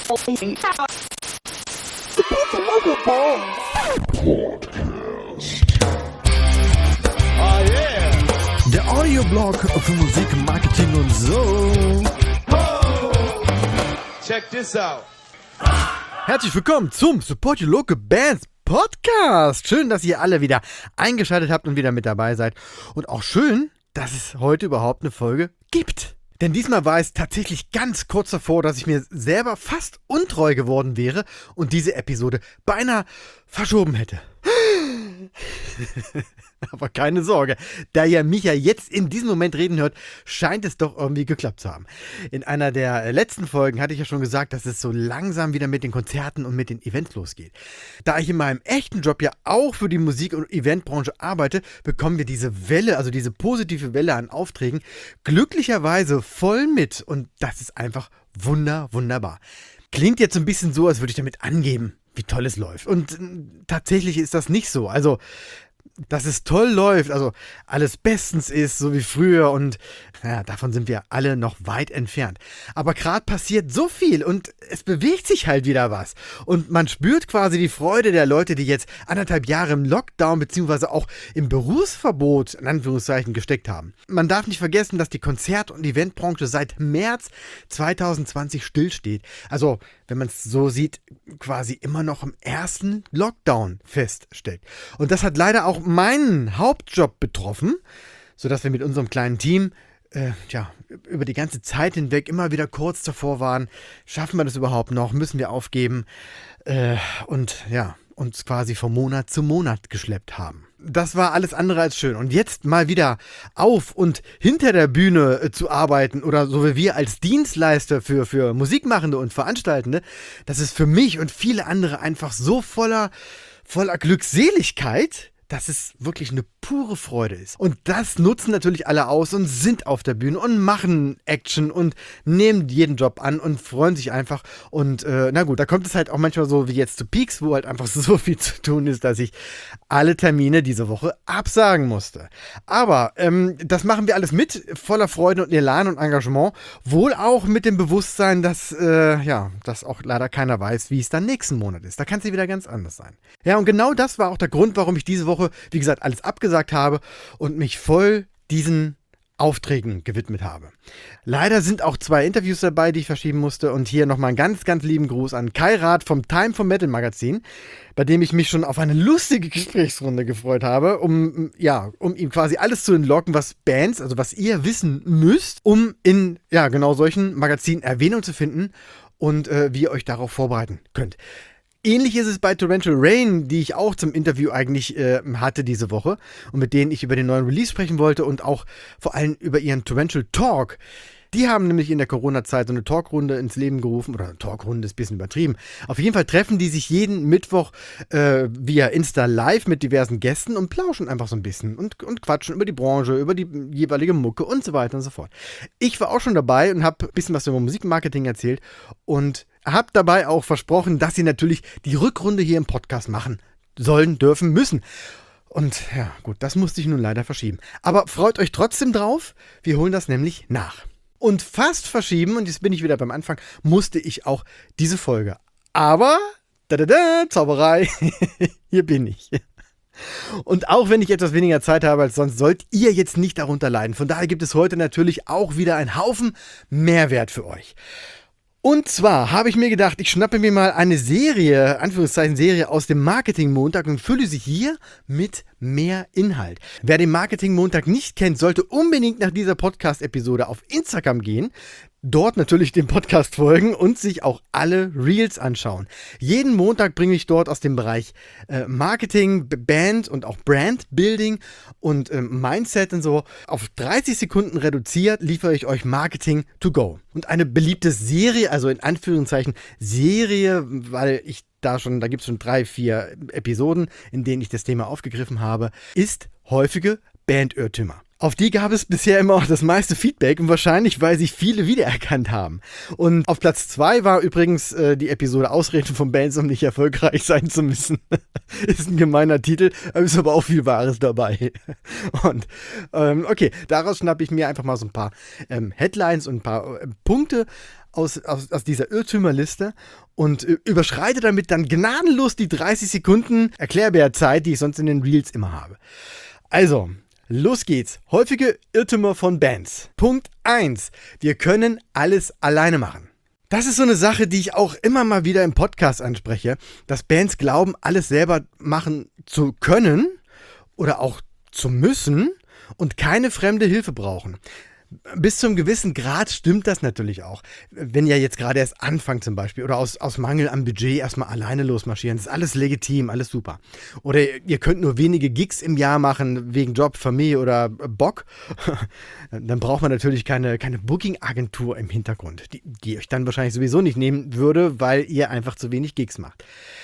Der Audioblog für Musik, Marketing und so. Check this out. Herzlich willkommen zum Support Your Local Bands Podcast. Schön, dass ihr alle wieder eingeschaltet habt und wieder mit dabei seid. Und auch schön, dass es heute überhaupt eine Folge gibt. Denn diesmal war es tatsächlich ganz kurz davor, dass ich mir selber fast untreu geworden wäre und diese Episode beinahe verschoben hätte. Aber keine Sorge, da ihr mich ja jetzt in diesem Moment reden hört, scheint es doch irgendwie geklappt zu haben. In einer der letzten Folgen hatte ich ja schon gesagt, dass es so langsam wieder mit den Konzerten und mit den Events losgeht. Da ich in meinem echten Job ja auch für die Musik- und Eventbranche arbeite, bekommen wir diese Welle, also diese positive Welle an Aufträgen, glücklicherweise voll mit. Und das ist einfach wunderbar. Klingt jetzt so ein bisschen so, als würde ich damit angeben, wie toll es läuft. Und tatsächlich ist das nicht so. Also, dass es toll läuft, also alles bestens ist, so wie früher und naja, davon sind wir alle noch weit entfernt. Aber gerade passiert so viel und es bewegt sich halt wieder was. Und man spürt quasi die Freude der Leute, die jetzt 1,5 Jahre im Lockdown beziehungsweise auch im Berufsverbot in Anführungszeichen gesteckt haben. Man darf nicht vergessen, dass die Konzert- und Eventbranche seit März 2020 stillsteht. Also, wenn man es so sieht, quasi immer noch im ersten Lockdown feststeckt. Und das hat leider auch meinen Hauptjob betroffen, sodass wir mit unserem kleinen Team über die ganze Zeit hinweg immer wieder kurz davor waren, schaffen wir das überhaupt noch, müssen wir aufgeben und uns quasi von Monat zu Monat geschleppt haben. Das war alles andere als schön. Und jetzt mal wieder auf und hinter der Bühne zu arbeiten oder so wie wir als Dienstleister für Musikmachende und Veranstaltende, das ist für mich und viele andere einfach so voller Glückseligkeit, dass es wirklich eine pure Freude ist. Und das nutzen natürlich alle aus und sind auf der Bühne und machen Action und nehmen jeden Job an und freuen sich einfach. Und na gut, da kommt es halt auch manchmal so wie jetzt zu Peaks, wo halt einfach so viel zu tun ist, dass ich alle Termine diese Woche absagen musste. Aber das machen wir alles mit, voller Freude und Elan und Engagement. Wohl auch mit dem Bewusstsein, dass auch leider keiner weiß, wie es dann nächsten Monat ist. Da kann es ja wieder ganz anders sein. Ja, und genau das war auch der Grund, warum ich diese Woche, wie gesagt, alles abgesagt habe und mich voll diesen Aufträgen gewidmet habe. Leider sind auch 2 Interviews dabei, die ich verschieben musste. Und hier nochmal einen ganz, ganz lieben Gruß an Kai Rath vom Time for Metal Magazin, bei dem ich mich schon auf eine lustige Gesprächsrunde gefreut habe, um ihm quasi alles zu entlocken, was Bands, also was ihr wissen müsst, um in genau solchen Magazinen Erwähnung zu finden und wie ihr euch darauf vorbereiten könnt. Ähnlich ist es bei Torrential Rain, die ich auch zum Interview eigentlich hatte diese Woche und mit denen ich über den neuen Release sprechen wollte und auch vor allem über ihren Torrential Talk. Die haben nämlich in der Corona-Zeit so eine Talkrunde ins Leben gerufen, oder eine Talkrunde ist ein bisschen übertrieben. Auf jeden Fall treffen die sich jeden Mittwoch via Insta live mit diversen Gästen und plauschen einfach so ein bisschen und quatschen über die Branche, über die jeweilige Mucke und so weiter und so fort. Ich war auch schon dabei und habe ein bisschen was über Musikmarketing erzählt und habe dabei auch versprochen, dass sie natürlich die Rückrunde hier im Podcast machen sollen, dürfen, müssen. Und ja, gut, das musste ich nun leider verschieben. Aber freut euch trotzdem drauf, wir holen das nämlich nach. Und fast verschieben, und jetzt bin ich wieder beim Anfang, musste ich auch diese Folge. Aber, Zauberei, hier bin ich. Und auch wenn ich etwas weniger Zeit habe als sonst, sollt ihr jetzt nicht darunter leiden. Von daher gibt es heute natürlich auch wieder einen Haufen Mehrwert für euch. Und zwar habe ich mir gedacht, ich schnappe mir mal eine Serie, Anführungszeichen Serie aus dem Marketing-Montag und fülle sie hier mit mehr Inhalt. Wer den Marketing-Montag nicht kennt, sollte unbedingt nach dieser Podcast-Episode auf Instagram gehen, dort natürlich dem Podcast folgen und sich auch alle Reels anschauen. Jeden Montag bringe ich dort aus dem Bereich Marketing, Band und auch Brand-Building und Mindset und so auf 30 Sekunden reduziert, liefere ich euch Marketing to go. Und eine beliebte Serie, also in Anführungszeichen Serie, weil da gibt es schon 3, 4 Episoden, in denen ich das Thema aufgegriffen habe, ist häufige Bandirrtümer. Auf die gab es bisher immer auch das meiste Feedback und wahrscheinlich, weil sich viele wiedererkannt haben. Und auf Platz 2 war übrigens die Episode Ausreden von Bands, um nicht erfolgreich sein zu müssen. Ist ein gemeiner Titel, ist aber auch viel Wahres dabei. Und okay, daraus schnappe ich mir einfach mal so ein paar Headlines und ein paar Punkte aus dieser Irrtümerliste und überschreite damit dann gnadenlos die 30 Sekunden Erklärbärzeit, die ich sonst in den Reels immer habe. Also, los geht's. Häufige Irrtümer von Bands. Punkt 1. Wir können alles alleine machen. Das ist so eine Sache, die ich auch immer mal wieder im Podcast anspreche, dass Bands glauben, alles selber machen zu können oder auch zu müssen und keine fremde Hilfe brauchen. Bis zu einem gewissen Grad stimmt das natürlich auch. Wenn ihr jetzt gerade erst anfangt zum Beispiel oder aus Mangel am Budget erstmal alleine losmarschieren, das ist alles legitim, alles super. Oder ihr könnt nur wenige Gigs im Jahr machen wegen Job, Familie oder Bock. Dann braucht man natürlich keine Booking-Agentur im Hintergrund, die euch dann wahrscheinlich sowieso nicht nehmen würde, weil ihr einfach zu wenig Gigs macht.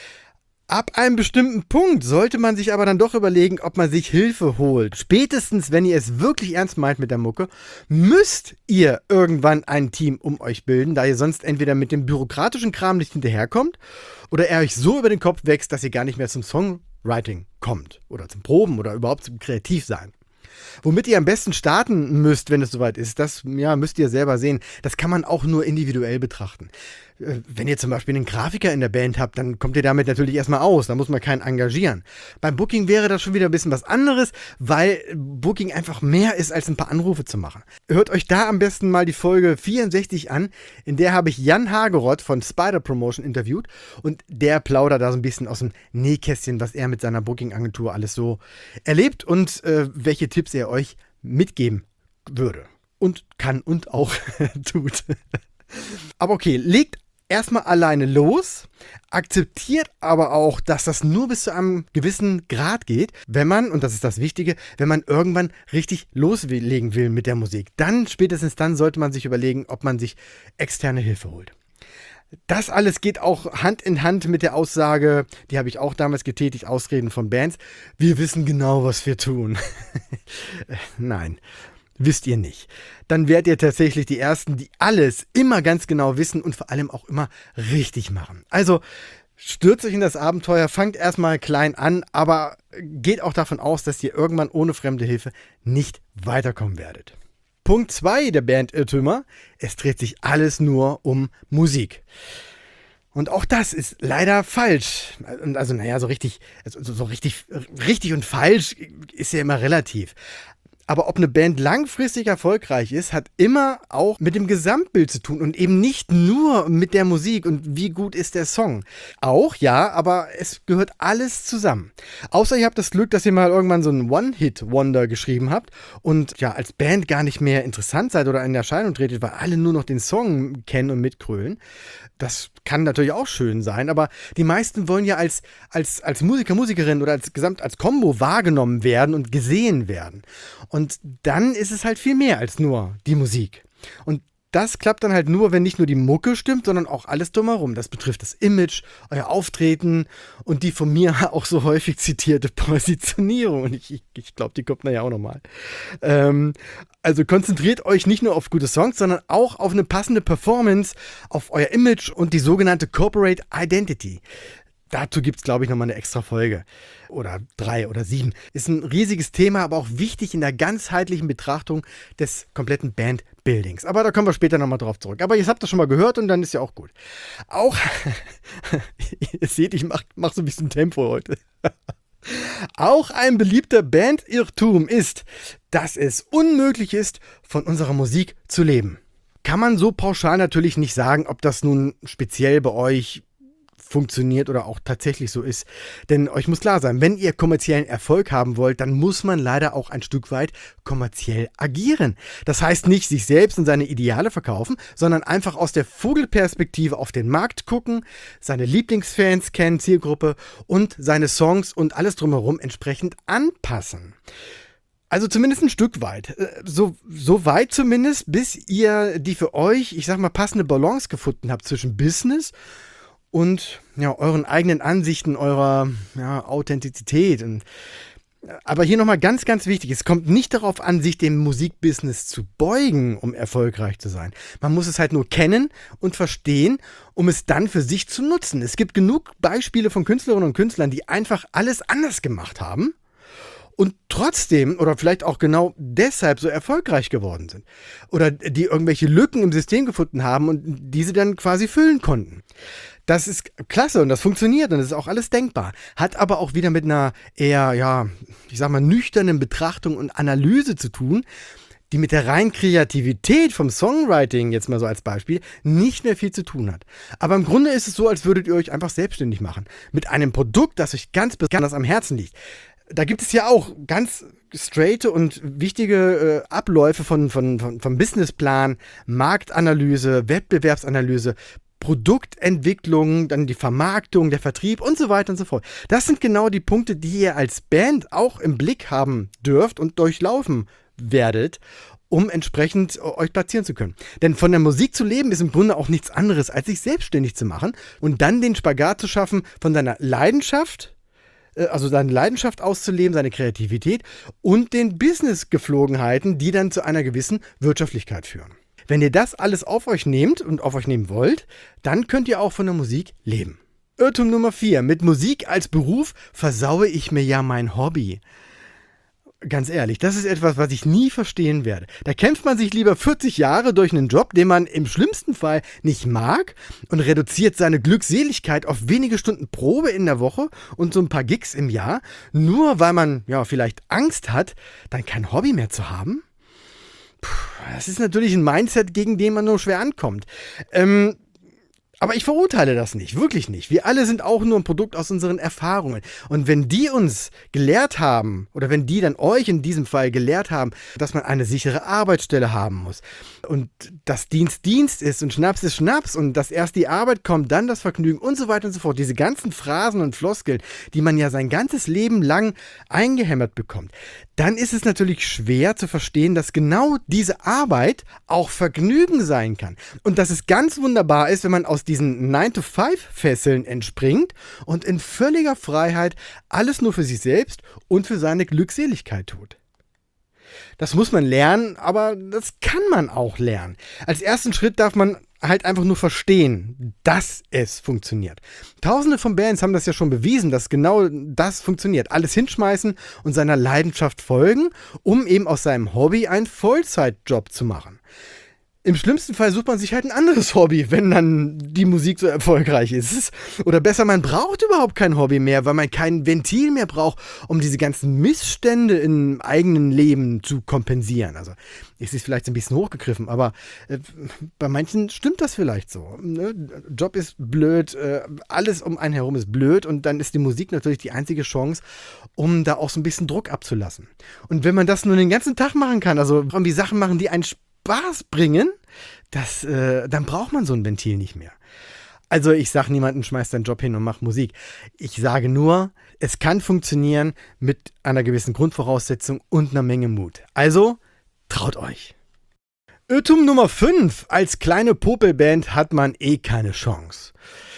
Ab einem bestimmten Punkt sollte man sich aber dann doch überlegen, ob man sich Hilfe holt. Spätestens, wenn ihr es wirklich ernst meint mit der Mucke, müsst ihr irgendwann ein Team um euch bilden, da ihr sonst entweder mit dem bürokratischen Kram nicht hinterherkommt oder er euch so über den Kopf wächst, dass ihr gar nicht mehr zum Songwriting kommt oder zum Proben oder überhaupt zum Kreativsein. Womit ihr am besten starten müsst, wenn es soweit ist, das müsst ihr selber sehen. Das kann man auch nur individuell betrachten. Wenn ihr zum Beispiel einen Grafiker in der Band habt, dann kommt ihr damit natürlich erstmal aus, da muss man keinen engagieren. Beim Booking wäre das schon wieder ein bisschen was anderes, weil Booking einfach mehr ist, als ein paar Anrufe zu machen. Hört euch da am besten mal die Folge 64 an, in der habe ich Jan Hageroth von Spider Promotion interviewt und der plaudert da so ein bisschen aus dem Nähkästchen, was er mit seiner Booking-Agentur alles so erlebt und welche Tipps er euch mitgeben würde und kann und auch tut. Aber okay, legt erstmal alleine los, akzeptiert aber auch, dass das nur bis zu einem gewissen Grad geht, wenn man, und das ist das Wichtige, wenn man irgendwann richtig loslegen will mit der Musik. Spätestens dann sollte man sich überlegen, ob man sich externe Hilfe holt. Das alles geht auch Hand in Hand mit der Aussage, die habe ich auch damals getätigt, Ausreden von Bands, wir wissen genau, was wir tun. Nein. Wisst ihr nicht. Dann werdet ihr tatsächlich die Ersten, die alles immer ganz genau wissen und vor allem auch immer richtig machen. Also stürzt euch in das Abenteuer, fangt erstmal klein an, aber geht auch davon aus, dass ihr irgendwann ohne fremde Hilfe nicht weiterkommen werdet. Punkt 2 der Band-Irrtümer, es dreht sich alles nur um Musik. Und auch das ist leider falsch. Also so richtig und falsch ist ja immer relativ. Aber ob eine Band langfristig erfolgreich ist, hat immer auch mit dem Gesamtbild zu tun und eben nicht nur mit der Musik und wie gut ist der Song. Auch, ja, aber es gehört alles zusammen. Außer ihr habt das Glück, dass ihr mal irgendwann so einen One-Hit-Wonder geschrieben habt und ja, als Band gar nicht mehr interessant seid oder in Erscheinung tretet, weil alle nur noch den Song kennen und mitgrölen. Das kann natürlich auch schön sein, aber die meisten wollen ja als Musiker, Musikerin oder als Kombo wahrgenommen werden und gesehen werden. Und dann ist es halt viel mehr als nur die Musik. Und das klappt dann halt nur, wenn nicht nur die Mucke stimmt, sondern auch alles drumherum. Das betrifft das Image, euer Auftreten und die von mir auch so häufig zitierte Positionierung. Und ich glaube, die kommt nachher auch nochmal. Also konzentriert euch nicht nur auf gute Songs, sondern auch auf eine passende Performance, auf euer Image und die sogenannte Corporate Identity. Dazu gibt es, glaube ich, nochmal eine extra Folge. Oder 3 oder 7. Ist ein riesiges Thema, aber auch wichtig in der ganzheitlichen Betrachtung des kompletten Bandbuildings. Aber da kommen wir später nochmal drauf zurück. Aber ihr habt das schon mal gehört und dann ist ja auch gut. Auch, ihr seht, ich mach so ein bisschen Tempo heute. Auch ein beliebter Bandirrtum ist, dass es unmöglich ist, von unserer Musik zu leben. Kann man so pauschal natürlich nicht sagen, ob das nun speziell bei euch funktioniert oder auch tatsächlich so ist. Denn euch muss klar sein, wenn ihr kommerziellen Erfolg haben wollt, dann muss man leider auch ein Stück weit kommerziell agieren. Das heißt nicht sich selbst und seine Ideale verkaufen, sondern einfach aus der Vogelperspektive auf den Markt gucken, seine Lieblingsfans kennen, Zielgruppe und seine Songs und alles drumherum entsprechend anpassen. Also zumindest ein Stück weit. So weit zumindest, bis ihr die für euch, ich sag mal, passende Balance gefunden habt zwischen Business und ja, euren eigenen Ansichten, eurer Authentizität. Aber hier nochmal ganz, ganz wichtig, es kommt nicht darauf an, sich dem Musikbusiness zu beugen, um erfolgreich zu sein. Man muss es halt nur kennen und verstehen, um es dann für sich zu nutzen. Es gibt genug Beispiele von Künstlerinnen und Künstlern, die einfach alles anders gemacht haben und trotzdem oder vielleicht auch genau deshalb so erfolgreich geworden sind. Oder die irgendwelche Lücken im System gefunden haben und diese dann quasi füllen konnten. Das ist klasse und das funktioniert und das ist auch alles denkbar. Hat aber auch wieder mit einer eher, ja, ich sag mal, nüchternen Betrachtung und Analyse zu tun, die mit der reinen Kreativität vom Songwriting, jetzt mal so als Beispiel, nicht mehr viel zu tun hat. Aber im Grunde ist es so, als würdet ihr euch einfach selbstständig machen. Mit einem Produkt, das euch ganz besonders am Herzen liegt. Da gibt es ja auch ganz straighte und wichtige Abläufe vom Businessplan, Marktanalyse, Wettbewerbsanalyse, Produktentwicklung, dann die Vermarktung, der Vertrieb und so weiter und so fort. Das sind genau die Punkte, die ihr als Band auch im Blick haben dürft und durchlaufen werdet, um entsprechend euch platzieren zu können. Denn von der Musik zu leben ist im Grunde auch nichts anderes, als sich selbstständig zu machen und dann den Spagat zu schaffen von deiner Leidenschaft, also seine Leidenschaft auszuleben, seine Kreativität und den Business-Geflogenheiten, die dann zu einer gewissen Wirtschaftlichkeit führen. Wenn ihr das alles auf euch nehmt und auf euch nehmen wollt, dann könnt ihr auch von der Musik leben. Irrtum Nummer 4. Mit Musik als Beruf versaue ich mir ja mein Hobby. Ganz ehrlich, das ist etwas, was ich nie verstehen werde. Da kämpft man sich lieber 40 Jahre durch einen Job, den man im schlimmsten Fall nicht mag und reduziert seine Glückseligkeit auf wenige Stunden Probe in der Woche und so ein paar Gigs im Jahr, nur weil man ja vielleicht Angst hat, dann kein Hobby mehr zu haben? Das ist natürlich ein Mindset, gegen den man nur schwer ankommt. Aber ich verurteile das nicht, wirklich nicht. Wir alle sind auch nur ein Produkt aus unseren Erfahrungen. Und wenn die uns gelehrt haben, oder wenn die dann euch in diesem Fall gelehrt haben, dass man eine sichere Arbeitsstelle haben muss und dass Dienst Dienst ist und Schnaps ist Schnaps und dass erst die Arbeit kommt, dann das Vergnügen und so weiter und so fort, diese ganzen Phrasen und Floskeln, die man ja sein ganzes Leben lang eingehämmert bekommt, dann ist es natürlich schwer zu verstehen, dass genau diese Arbeit auch Vergnügen sein kann. Und dass es ganz wunderbar ist, wenn man aus diesen 9-to-5-Fesseln entspringt und in völliger Freiheit alles nur für sich selbst und für seine Glückseligkeit tut. Das muss man lernen, aber das kann man auch lernen. Als ersten Schritt darf man halt einfach nur verstehen, dass es funktioniert. Tausende von Bands haben das ja schon bewiesen, dass genau das funktioniert. Alles hinschmeißen und seiner Leidenschaft folgen, um eben aus seinem Hobby einen Vollzeitjob zu machen. Im schlimmsten Fall sucht man sich halt ein anderes Hobby, wenn dann die Musik so erfolgreich ist. Oder besser, man braucht überhaupt kein Hobby mehr, weil man kein Ventil mehr braucht, um diese ganzen Missstände im eigenen Leben zu kompensieren. Also es ist vielleicht ein bisschen hochgegriffen, aber bei manchen stimmt das vielleicht so. Ne? Job ist blöd, alles um einen herum ist blöd und dann ist die Musik natürlich die einzige Chance, um da auch so ein bisschen Druck abzulassen. Und wenn man das nur den ganzen Tag machen kann, also irgendwie Sachen machen, die einen Spaß bringen, dann braucht man so ein Ventil nicht mehr. Also ich sage niemandem, schmeiß deinen Job hin und mach Musik. Ich sage nur, es kann funktionieren mit einer gewissen Grundvoraussetzung und einer Menge Mut. Also traut euch. Irrtum Nummer 5. Als kleine Popelband hat man keine Chance.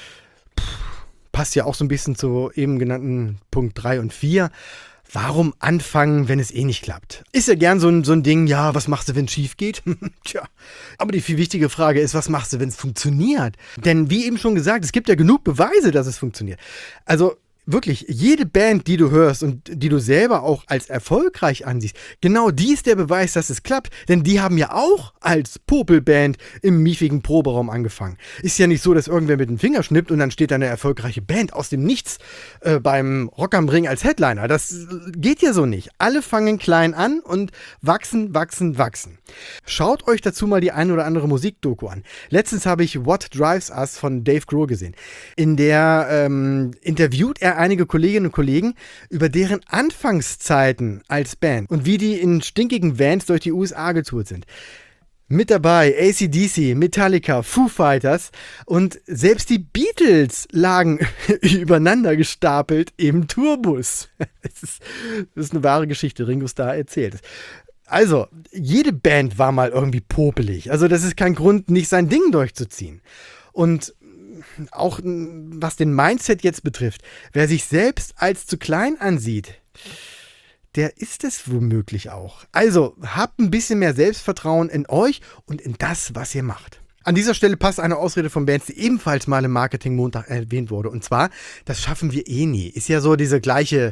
Passt ja auch so ein bisschen zu eben genannten Punkt 3 und 4. Warum anfangen, wenn es eh nicht klappt? Ist ja gern so ein Ding, ja, was machst du, wenn es schief geht? Tja, aber die viel wichtige Frage ist, was machst du, wenn es funktioniert? Denn wie eben schon gesagt, es gibt ja genug Beweise, dass es funktioniert. Also wirklich, jede Band, die du hörst und die du selber auch als erfolgreich ansiehst, genau die ist der Beweis, dass es klappt. Denn die haben ja auch als Popelband im miefigen Proberaum angefangen. Ist ja nicht so, dass irgendwer mit dem Finger schnippt und dann steht da eine erfolgreiche Band aus dem Nichts beim Rock am Ring als Headliner. Das geht ja so nicht. Alle fangen klein an und wachsen, wachsen, wachsen. Schaut euch dazu mal die ein oder andere Musikdoku an. Letztens habe ich What Drives Us von Dave Grohl gesehen. In der interviewt er einige Kolleginnen und Kollegen über deren Anfangszeiten als Band und wie die in stinkigen Vans durch die USA getourt sind. Mit dabei AC/DC, Metallica, Foo Fighters und selbst die Beatles lagen übereinander gestapelt im Tourbus. Das ist eine wahre Geschichte, Ringo Starr erzählt es. Also, jede Band war mal irgendwie popelig. Also das ist kein Grund, nicht sein Ding durchzuziehen. Und auch was den Mindset jetzt betrifft, wer sich selbst als zu klein ansieht, der ist es womöglich auch. Also habt ein bisschen mehr Selbstvertrauen in euch und in das, was ihr macht. An dieser Stelle passt eine Ausrede von Bands, die ebenfalls mal im Marketing-Montag erwähnt wurde. Und zwar, das schaffen wir eh nie. Ist ja so diese gleiche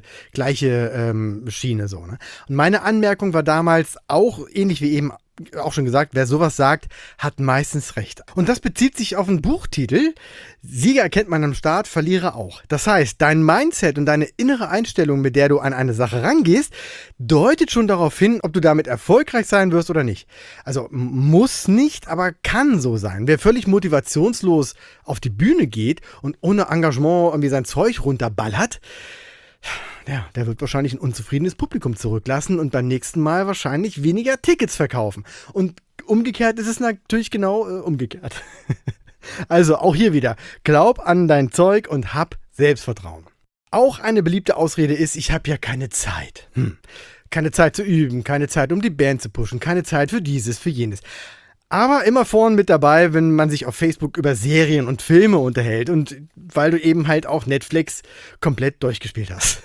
Schiene so. Ne? Und meine Anmerkung war damals auch ähnlich wie eben auch schon gesagt, wer sowas sagt, hat meistens recht. Und das bezieht sich auf einen Buchtitel. Sieger erkennt man am Start, Verlierer auch. Das heißt, dein Mindset und deine innere Einstellung, mit der du an eine Sache rangehst, deutet schon darauf hin, ob du damit erfolgreich sein wirst oder nicht. Also muss nicht, aber kann so sein. Wer völlig motivationslos auf die Bühne geht und ohne Engagement irgendwie sein Zeug runterballert, ja, der wird wahrscheinlich ein unzufriedenes Publikum zurücklassen und beim nächsten Mal wahrscheinlich weniger Tickets verkaufen. Und umgekehrt ist es natürlich genau umgekehrt. Also auch hier wieder, glaub an dein Zeug und hab Selbstvertrauen. Auch eine beliebte Ausrede ist, ich habe ja keine Zeit. Keine Zeit zu üben, keine Zeit, um die Band zu pushen, keine Zeit für dieses, für jenes. Aber immer vorn mit dabei, wenn man sich auf Facebook über Serien und Filme unterhält und weil du eben halt auch Netflix komplett durchgespielt hast.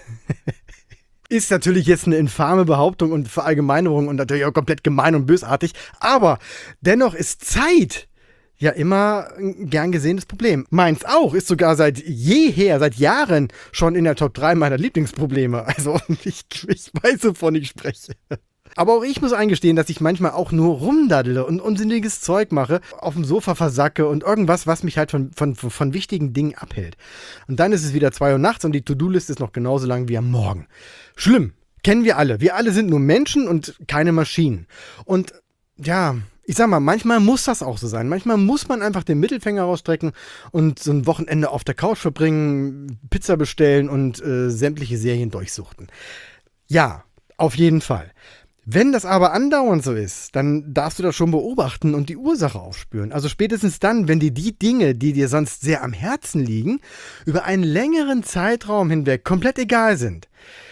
Ist natürlich jetzt eine infame Behauptung und Verallgemeinerung und natürlich auch komplett gemein und bösartig, aber dennoch ist Zeit ja immer ein gern gesehenes Problem. Meins auch, ist sogar seit jeher, seit Jahren schon in der Top 3 meiner Lieblingsprobleme. Also ich weiß, wovon ich spreche. Aber auch ich muss eingestehen, dass ich manchmal auch nur rumdaddle und unsinniges Zeug mache, auf dem Sofa versacke und irgendwas, was mich halt von wichtigen Dingen abhält. Und dann ist es wieder 2 Uhr nachts und die To-Do-Liste ist noch genauso lang wie am Morgen. Schlimm, kennen wir alle. Wir alle sind nur Menschen und keine Maschinen. Und ja, ich sag mal, manchmal muss das auch so sein. Manchmal muss man einfach den Mittelfinger rausstrecken und so ein Wochenende auf der Couch verbringen, Pizza bestellen und sämtliche Serien durchsuchten. Ja, auf jeden Fall. Wenn das aber andauernd so ist, dann darfst du das schon beobachten und die Ursache aufspüren. Also spätestens dann, wenn dir die Dinge, die dir sonst sehr am Herzen liegen, über einen längeren Zeitraum hinweg komplett egal sind,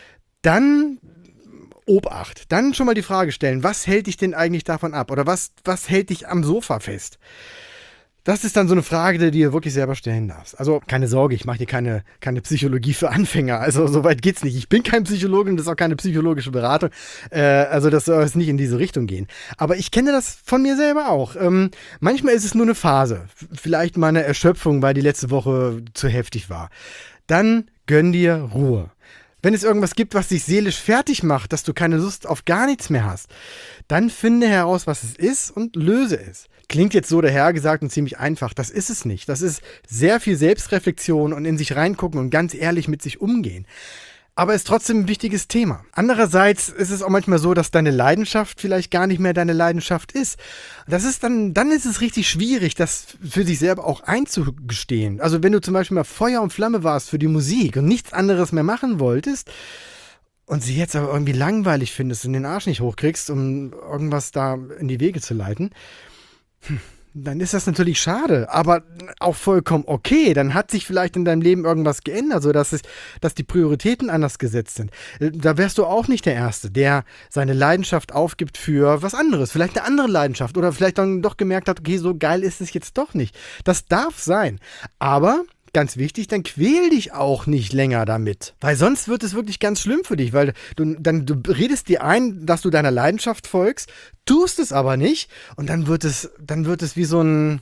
dann Obacht. Dann schon mal die Frage stellen, was hält dich denn eigentlich davon ab? Oder was hält dich am Sofa fest? Das ist dann so eine Frage, die du dir wirklich selber stellen darfst. Also keine Sorge, ich mache dir keine Psychologie für Anfänger. Also so weit geht's nicht. Ich bin kein Psychologe und das ist auch keine psychologische Beratung. Also das soll jetzt nicht in diese Richtung gehen. Aber ich kenne das von mir selber auch. Manchmal ist es nur eine Phase. Vielleicht mal eine Erschöpfung, weil die letzte Woche zu heftig war. Dann gönn dir Ruhe. Wenn es irgendwas gibt, was dich seelisch fertig macht, dass du keine Lust auf gar nichts mehr hast, dann finde heraus, was es ist und löse es. Klingt jetzt so dahergesagt und ziemlich einfach. Das ist es nicht. Das ist sehr viel Selbstreflexion und in sich reingucken und ganz ehrlich mit sich umgehen. Aber ist trotzdem ein wichtiges Thema. Andererseits ist es auch manchmal so, dass deine Leidenschaft vielleicht gar nicht mehr deine Leidenschaft ist. Das ist dann ist es richtig schwierig, das für sich selber auch einzugestehen. Also wenn du zum Beispiel mal Feuer und Flamme warst für die Musik und nichts anderes mehr machen wolltest und sie jetzt aber irgendwie langweilig findest und den Arsch nicht hochkriegst, um irgendwas da in die Wege zu leiten, dann ist das natürlich schade, aber auch vollkommen okay. Dann hat sich vielleicht in deinem Leben irgendwas geändert, sodass die Prioritäten anders gesetzt sind. Da wärst du auch nicht der Erste, der seine Leidenschaft aufgibt für was anderes. Vielleicht eine andere Leidenschaft oder vielleicht dann doch gemerkt hat, okay, so geil ist es jetzt doch nicht. Das darf sein. Aber ganz wichtig, dann quäl dich auch nicht länger damit. Weil sonst wird es wirklich ganz schlimm für dich, weil du redest dir ein, dass du deiner Leidenschaft folgst, tust es aber nicht und dann wird es wie so ein,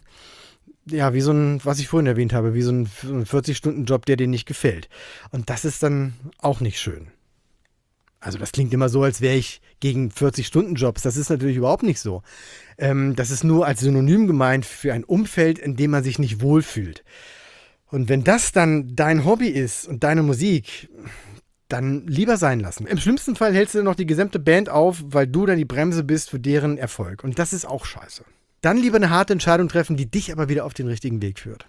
was ich vorhin erwähnt habe, wie so ein 40-Stunden-Job, der dir nicht gefällt. Und das ist dann auch nicht schön. Also das klingt immer so, als wäre ich gegen 40-Stunden-Jobs. Das ist natürlich überhaupt nicht so. Das ist nur als Synonym gemeint für ein Umfeld, in dem man sich nicht wohlfühlt. Und wenn das dann dein Hobby ist und deine Musik, dann lieber sein lassen. Im schlimmsten Fall hältst du noch die gesamte Band auf, weil du dann die Bremse bist für deren Erfolg. Und das ist auch scheiße. Dann lieber eine harte Entscheidung treffen, die dich aber wieder auf den richtigen Weg führt.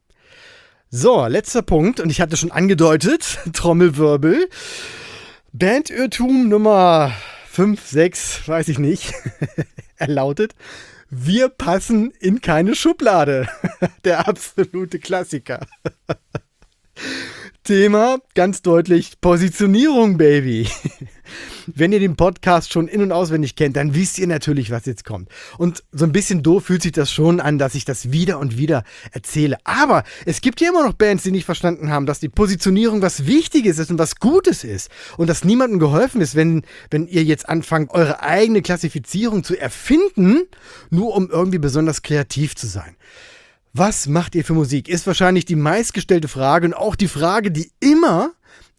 So, letzter Punkt. Und ich hatte schon angedeutet, Trommelwirbel. Bandirrtum Nummer 5, 6, weiß ich nicht. Er lautet: Wir passen in keine Schublade. Der absolute Klassiker. Thema, ganz deutlich, Positionierung, Baby. Wenn ihr den Podcast schon in- und auswendig kennt, dann wisst ihr natürlich, was jetzt kommt. Und so ein bisschen doof fühlt sich das schon an, dass ich das wieder und wieder erzähle. Aber es gibt ja immer noch Bands, die nicht verstanden haben, dass die Positionierung was Wichtiges ist und was Gutes ist. Und dass niemandem geholfen ist, wenn ihr jetzt anfangt, eure eigene Klassifizierung zu erfinden, nur um irgendwie besonders kreativ zu sein. Was macht ihr für Musik? Ist wahrscheinlich die meistgestellte Frage und auch die Frage, die immer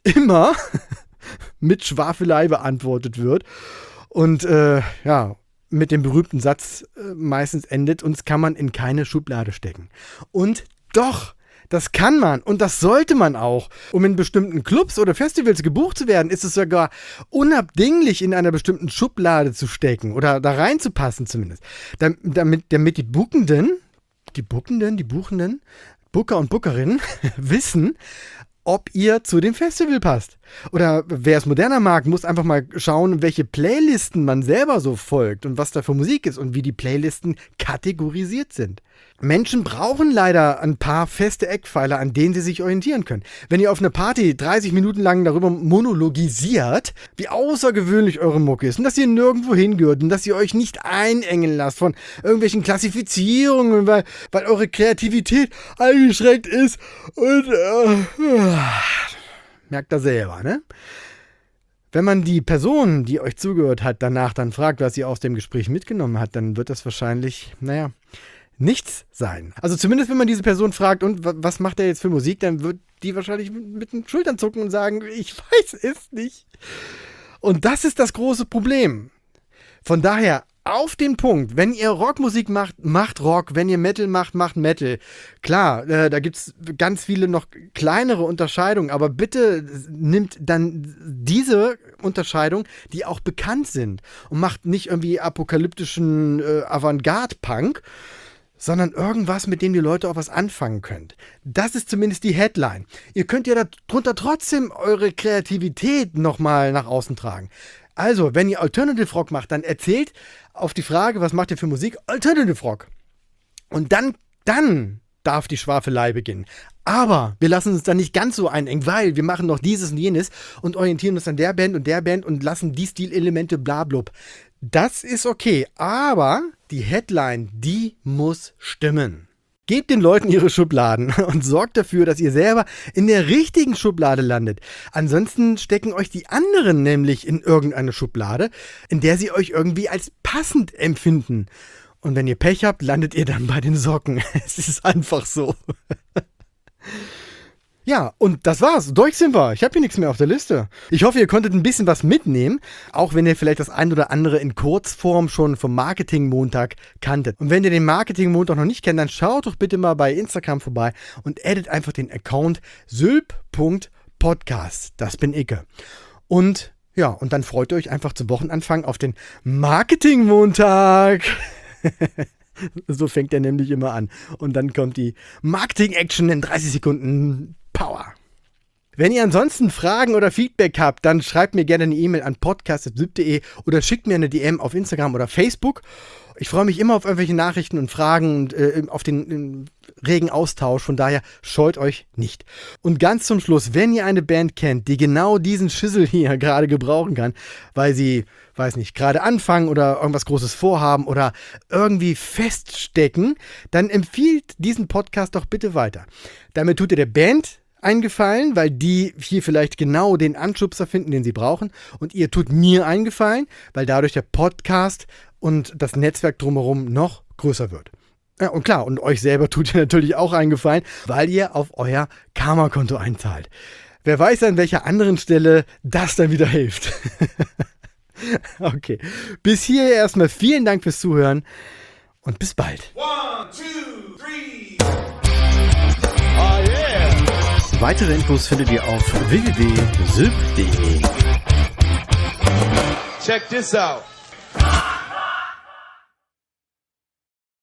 mit Schwafelei beantwortet wird und mit dem berühmten Satz meistens endet, uns kann man in keine Schublade stecken. Und doch, das kann man und das sollte man auch. Um in bestimmten Clubs oder Festivals gebucht zu werden, ist es sogar unabdinglich, in einer bestimmten Schublade zu stecken oder da reinzupassen zumindest. Damit die Buchenden, Booker und Bookerinnen wissen, ob ihr zu dem Festival passt. Oder wer es moderner mag, muss einfach mal schauen, welche Playlisten man selber so folgt und was da für Musik ist und wie die Playlisten kategorisiert sind. Menschen brauchen leider ein paar feste Eckpfeiler, an denen sie sich orientieren können. Wenn ihr auf einer Party 30 Minuten lang darüber monologisiert, wie außergewöhnlich eure Mucke ist und dass ihr nirgendwo hingehört und dass ihr euch nicht einengen lasst von irgendwelchen Klassifizierungen, weil eure Kreativität eingeschränkt ist und merkt ihr selber, ne? Wenn man die Person, die euch zugehört hat, danach dann fragt, was sie aus dem Gespräch mitgenommen hat, dann wird das wahrscheinlich, nichts sein. Also zumindest, wenn man diese Person fragt, und was macht er jetzt für Musik, dann wird die wahrscheinlich mit den Schultern zucken und sagen, ich weiß es nicht. Und das ist das große Problem. Von daher, auf den Punkt, wenn ihr Rockmusik macht, macht Rock, wenn ihr Metal macht, macht Metal. Klar, da gibt es ganz viele noch kleinere Unterscheidungen, aber bitte nimmt dann diese Unterscheidung, die auch bekannt sind und macht nicht irgendwie apokalyptischen Avantgarde-Punk, sondern irgendwas, mit dem die Leute auch was anfangen könnt. Das ist zumindest die Headline. Ihr könnt ja darunter trotzdem eure Kreativität nochmal nach außen tragen. Also, wenn ihr Alternative Rock macht, dann erzählt auf die Frage, was macht ihr für Musik? Alternative Rock. Und dann darf die Schwafelei beginnen. Aber wir lassen uns dann nicht ganz so einengen, weil wir machen noch dieses und jenes und orientieren uns an der Band und lassen die Stilelemente blablub. Das ist okay, aber die Headline, die muss stimmen. Gebt den Leuten ihre Schubladen und sorgt dafür, dass ihr selber in der richtigen Schublade landet. Ansonsten stecken euch die anderen nämlich in irgendeine Schublade, in der sie euch irgendwie als passend empfinden. Und wenn ihr Pech habt, landet ihr dann bei den Socken. Es ist einfach so. Ja, und das war's. Durch sind wir. Ich habe hier nichts mehr auf der Liste. Ich hoffe, ihr konntet ein bisschen was mitnehmen, auch wenn ihr vielleicht das ein oder andere in Kurzform schon vom Marketing-Montag kanntet. Und wenn ihr den Marketing-Montag noch nicht kennt, dann schaut doch bitte mal bei Instagram vorbei und addet einfach den Account sylp.podcast. Das bin Icke. Und ja, und dann freut ihr euch einfach zum Wochenanfang auf den Marketing-Montag. So fängt er nämlich immer an. Und dann kommt die Marketing-Action in 30 Sekunden Power. Wenn ihr ansonsten Fragen oder Feedback habt, dann schreibt mir gerne eine E-Mail an podcast@sylp.de oder schickt mir eine DM auf Instagram oder Facebook. Ich freue mich immer auf irgendwelche Nachrichten und Fragen und auf den regen Austausch. Von daher scheut euch nicht. Und ganz zum Schluss, wenn ihr eine Band kennt, die genau diesen Schissel hier gerade gebrauchen kann, weil sie, weiß nicht, gerade anfangen oder irgendwas Großes vorhaben oder irgendwie feststecken, dann empfiehlt diesen Podcast doch bitte weiter. Damit tut ihr der Band einen Gefallen, weil die hier vielleicht genau den Anschubser finden, den sie brauchen. Und ihr tut mir einen Gefallen, weil dadurch der Podcast und das Netzwerk drumherum noch größer wird. Ja, und klar, und euch selber tut ihr natürlich auch einen Gefallen, weil ihr auf euer Karma-Konto einzahlt. Wer weiß, an welcher anderen Stelle das dann wieder hilft. Okay, bis hierher erstmal vielen Dank fürs Zuhören und bis bald. 1, 2, 3. Oh yeah. Weitere Infos findet ihr auf www.sylp.de. Check this out.